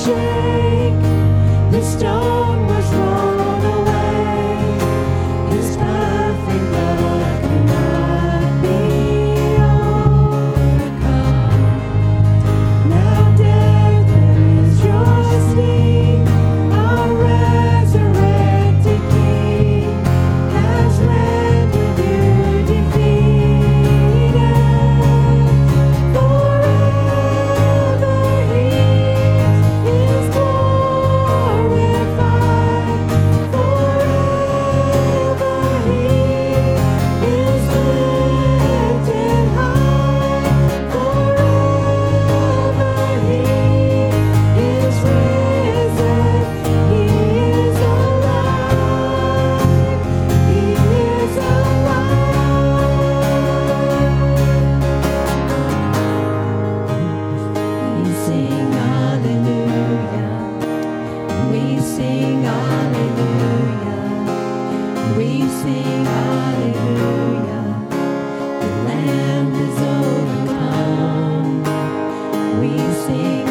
shake. The stone was rolled away. His perfect love cannot be overcome. Now death, where is your sting? Our resurrected King has rendered you defeated. Forever He is glorified. Forever He is lifted high. Forever He is risen. He is alive. He is alive. We sing hallelujah. We sing hallelujah. We sing hallelujah. The Lamb is overcome. We sing